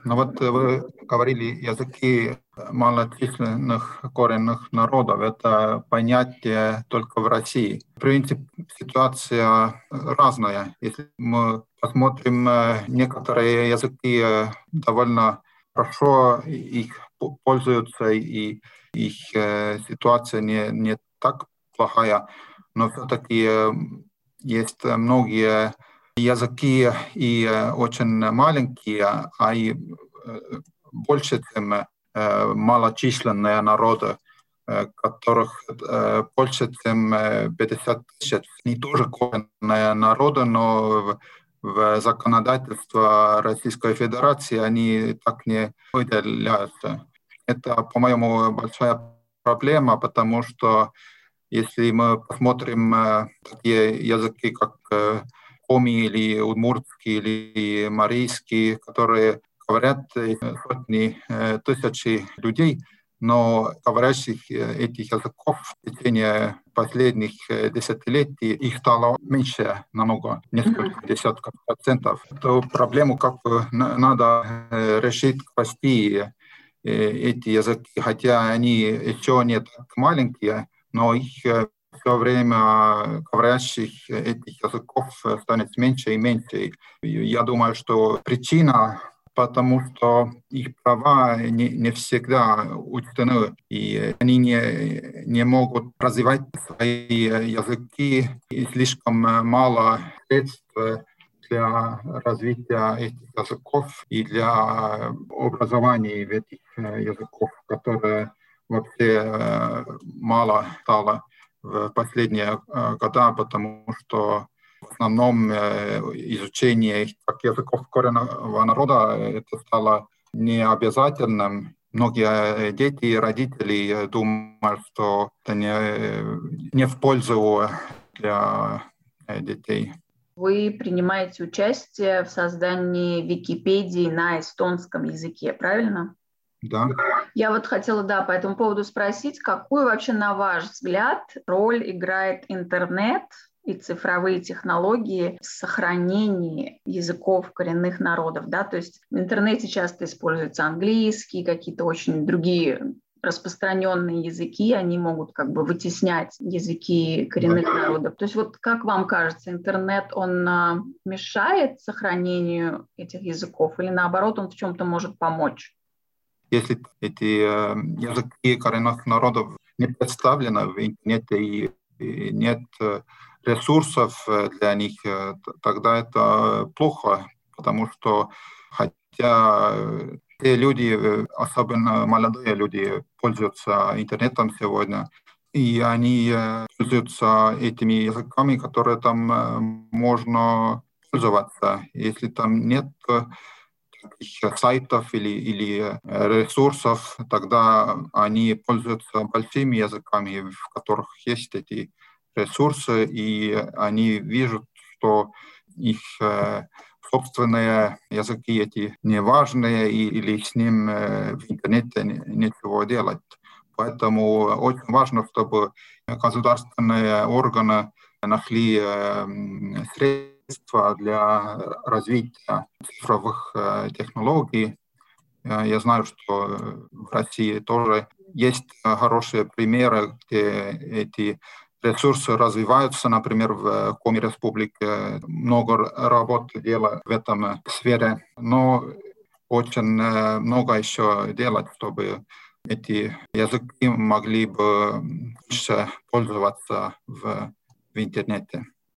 Ну вот вы говорили языки малочисленных коренных народов. Это понятие только в России. В принципе, ситуация разная. Если мы посмотрим, некоторые языки довольно хорошо их пользуются, и их ситуация не так плохая, но все-таки есть многие языки и очень маленькие, а и больше, чем малочисленные народы, которых больше, чем 50 тысяч. Они тоже коренные народы, но в законодательство Российской Федерации они так не выделяются. Это, по-моему, большая проблема, потому что если мы посмотрим такие языки, как коми или удмуртский или марийский, которые говорят сотни тысяч людей, но говорящих этих языков в течение последних десятилетий их стало меньше намного, несколько десятков процентов. Эту проблему как бы надо решить в России, эти языки, хотя они еще не так маленькие, но их все время говорящих этих языков станет меньше и меньше. Я думаю, что причина, потому что их права не всегда учтены, и они не могут развивать свои языки, и слишком мало средств для развития этих языков и для образования этих языков, которые вообще мало стало в последние годы, потому что в основном изучение их как языков коренного народа это стало необязательным. Многие дети и родители думают, что это не в пользу для детей. Вы принимаете участие в создании Википедии на эстонском языке, правильно? Да. Я вот хотела, по этому поводу спросить, какую вообще, на ваш взгляд, роль играет интернет и цифровые технологии в сохранении языков коренных народов, да? То есть в интернете часто используются английский, какие-то очень другие распространенные языки, они могут как бы вытеснять языки коренных народов. То есть вот как вам кажется, интернет, он мешает сохранению этих языков или наоборот он в чем-то может помочь? Если эти языки коренных народов не представлены в интернете и нет ресурсов для них, тогда это плохо, потому что хотя те люди, особенно молодые люди, пользуются интернетом сегодня, и они пользуются этими языками, которые там можно пользоваться. Если там нет сайтов или ресурсов, тогда они пользуются большими языками, в которых есть эти ресурсы, и они видят, что их собственные языки эти неважные, или с ним в интернете нечего делать. Поэтому очень важно, чтобы государственные органы нашли средства для развития цифровых технологий. Я знаю, что в России тоже есть хорошие примеры, где эти ресурсы развиваются. Например, в Коми Республике много работы делают в этом сфере, но очень много еще делать, чтобы эти языки могли бы лучше пользоваться в интернете.